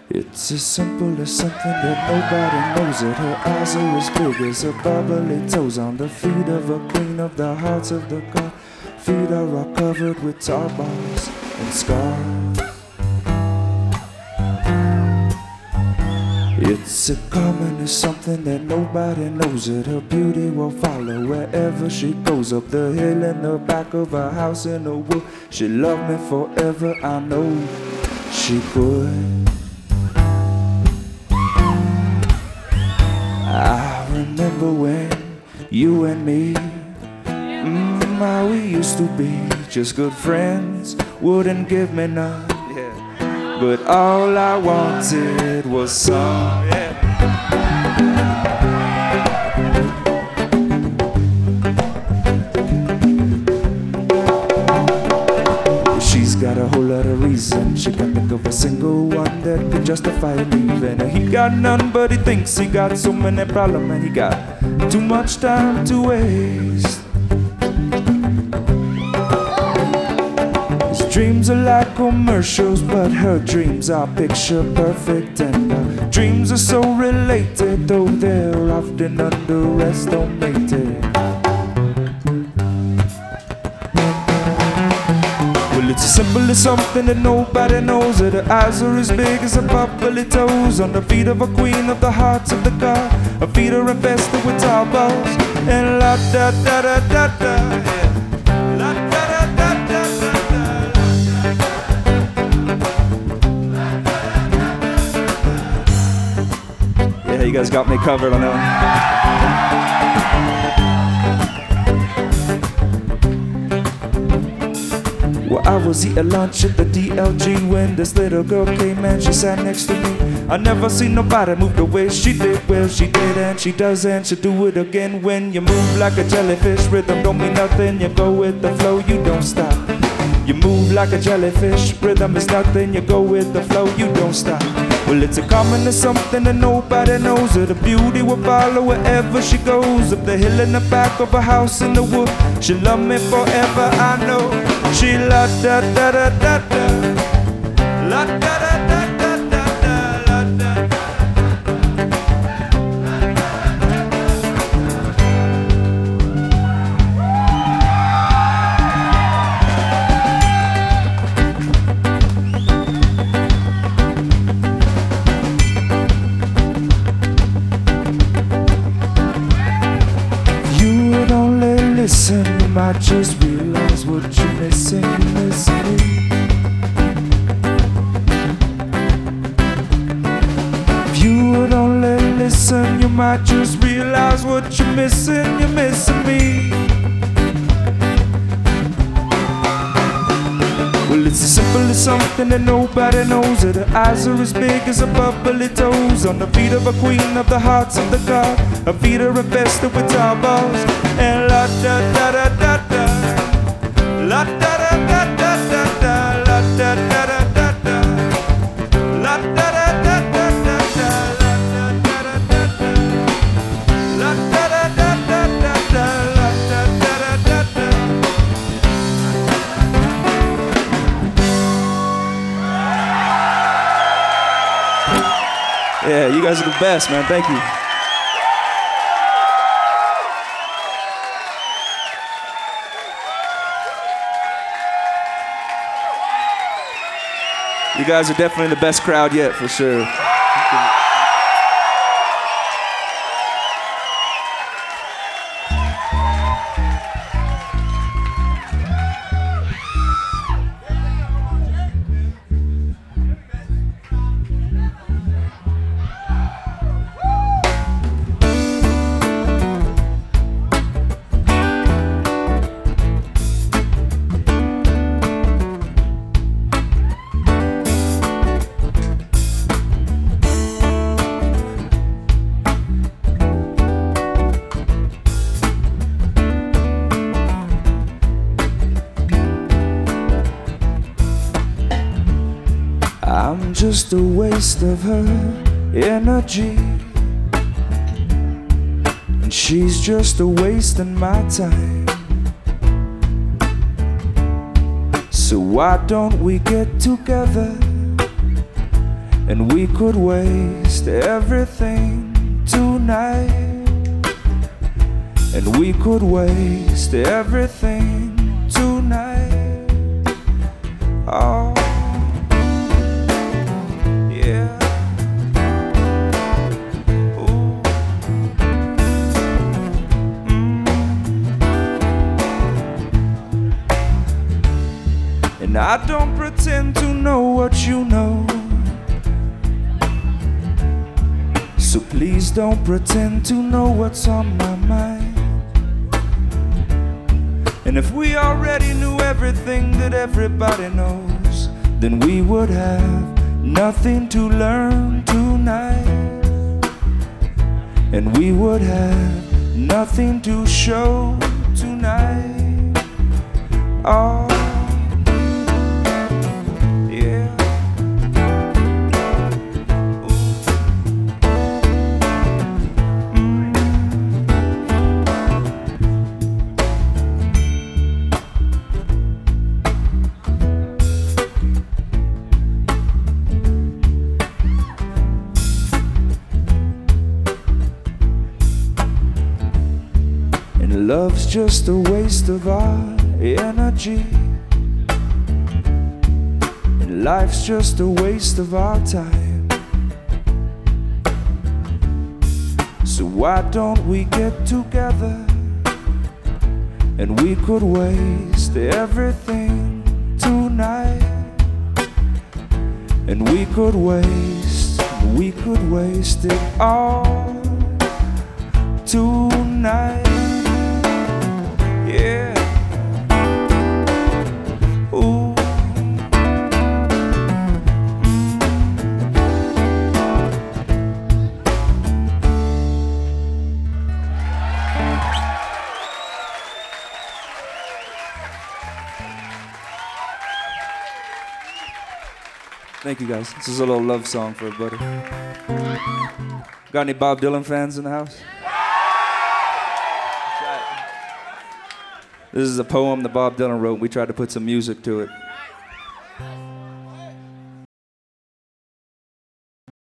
It's as simple as something that nobody knows it. Her eyes are as big as her bubbly toes on the feet of a queen of the hearts of the god. Feet are all covered with tar bars and scars. It's a common as something that nobody knows it. Her beauty will follow wherever she goes. Up the hill in the back of a house in the wood. She loved me forever, I know she could. I remember when you and me, how we used to be just good friends. Wouldn't give me none, yeah, but all I wanted was some, yeah. She's got a whole lot of reasons. She can't think of a single one that could justify leaving. And he got none, but he thinks he got so many problems, and he got too much time to waste. His dreams are like commercials, but her dreams are picture perfect. And her dreams are so related, though they're often underestimated. Well, it's as simple as something that nobody knows. That her eyes are as big as her bubbly toes. On the feet of a queen of the hearts of the god. Her feet are infested with tar balls. And la da da da da da, yeah. La da da da da da da. Yeah, you guys got me covered on that one. Well, I was eating lunch at the DLG when this little girl came and she sat next to me. I never seen nobody move the way she did. Well, she did and she does and she'll do it again. When you move like a jellyfish, rhythm don't mean nothing. You go with the flow, you don't stop. You move like a jellyfish, rhythm is nothing. You go with the flow, you don't stop. Well, it's a common to something that nobody knows. Her the beauty will follow wherever she goes. Up the hill in the back of a house in the wood. She'll love me forever, I know. She la da da da da da, la da da da da da da, la da. You would only listen, you might just realize what you're missing, you're missing me. If you would only listen, you might just realize what you're missing, you're missing me. Well, it's as simple as something that nobody knows. That her eyes are as big as her bubbly toes. On the feet of a queen of the hearts of the god. Her feet are infested with tar balls. And la da da da da da, la da da da da da da, la da da da da da, la da da da da da da, la da da da da da, la da da da da da, la da da da da da. Yeah, you guys are the best, man. Thank you. You guys are definitely the best crowd yet, for sure. I'm just a waste of her energy, and she's just a wasting my time. So why don't we get together and we could waste everything tonight. And we could waste everything tonight. Oh, yeah. Ooh. And I don't pretend to know what you know, so please don't pretend to know what's on my mind. And if we already knew everything that everybody knows, then we would have nothing to learn tonight. And we would have nothing to show tonight. Oh, yeah. Love's just a waste of our energy, and life's just a waste of our time. So why don't we get together, and we could waste everything tonight. And we could waste it all tonight. Yeah. Ooh. Thank you guys. This is a little love song for everybody. Got any Bob Dylan fans in the house? This is a poem that Bob Dylan wrote. We tried to put some music to it.